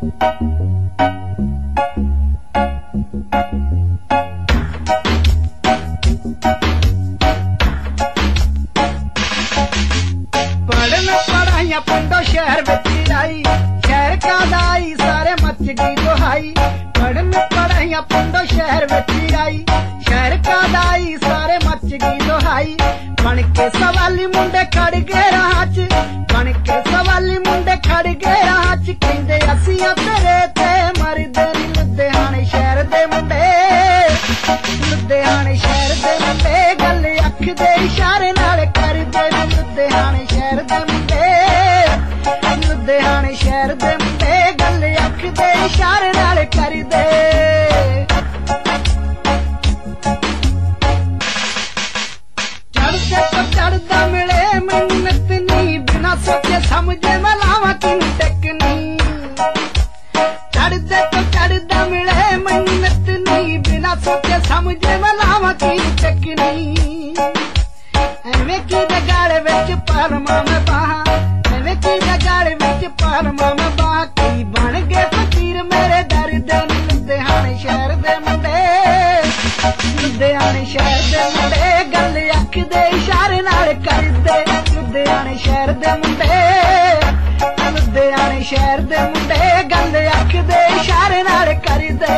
पढ़न पढ़ाइया पिंडों शहर विच आई, शहर का दाई सारे मच गई दुहाई। पढ़न पढ़ाइया पिंडों शहर विच आई, शहर का दाई सारे मच गई दुहाई। बन के सवाली मुंडे खड़ गए राह च, बन के सवाली मुंडे खड़ गए राह च। कहंदे असीं तेरे ते मरदे नी लुधियाने शहर दे मुंडे, लुधियाने शहर दे मुंडे गल अख दे इशारे नाल करदे नी लुधियाने शहर दे मुंडे, लुधियाने शहर दे मुंडे गल अख दे इशारे नाल करदे। चढ़दे तो चढ़दा मिले मिन्नत नी, बिना सोचे समझे मैं लावां किन टेकनी। चढ़दे तो चढ़दा मिले मिन्नत नी, बिना सोचे समझे मैं लावां किन टेकनी। एवें की जगाड़ विच पालमा मैं बाहां, एवें की जगाड़ विच पालमा मैं बाहां। की बन गए फकीर मेरे दर दे लुधियाने शहर दे मुंडे, लुधियाने शहर दे मुंडे गल अख दे इशारे नाल करदे। लुधियाने शहर दे मुंडे, लुधियाने शहर दे मुंडे गल अख दे इशारे नाल करदे।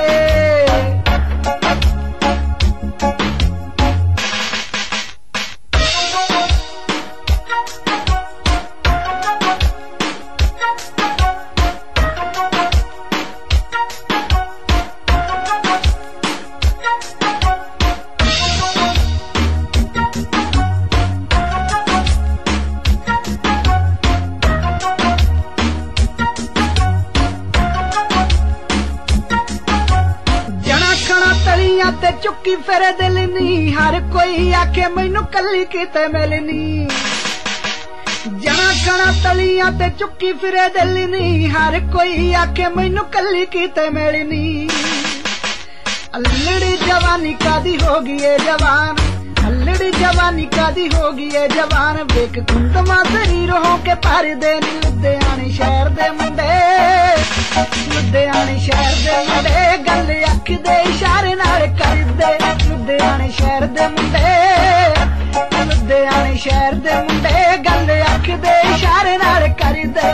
ते चुक्की फिरे दिल नी, हर कोई आखे मैनू कली किते मिलनी। जना खना तलियां ते चुक्की फिरे दिल नी, हर कोई आखे मैनू कली किते मिलनी। अल्लड़ी जवानी कादी होगी ये जवान, अल्लड़ी जवानी कादी होगी ये जवान। वेख कुंदमा शरीर हो के भर दे नी लुधियाने शहर दे मुंडे, लुधियाने शहर दे मुंडे गल अख दे इशारे नाल करदे। लुधियाने शहर दे मुंडे, लुधियाने शहर दे मुंडे गल अख दे इशारे नाल करदे।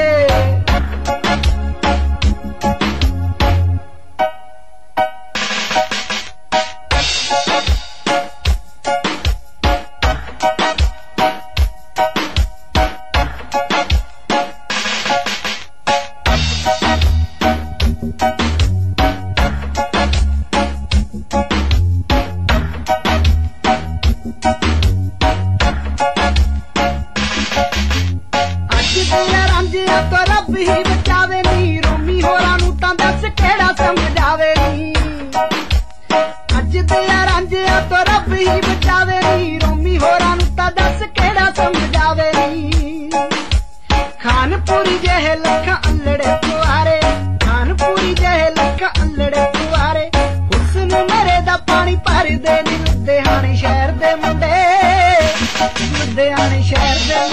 तो रब ही बचावे नी, रोमी होरां नूं तां दस केड़ा समझावे नी। अज दिया रांझिया तो रब ही बचावे नी, रोमी होरां नूं तां दस केड़ा समझावे नी। खानपुरी जेहे लखां अल्लड़े कुआरे, खानपुरी जेहे लखां अल्लड़े कुआरे। हुस्न मेरे दा पानी भर दे नी लुधियाने शहर दे मुंडे, लुधियाने शहर दे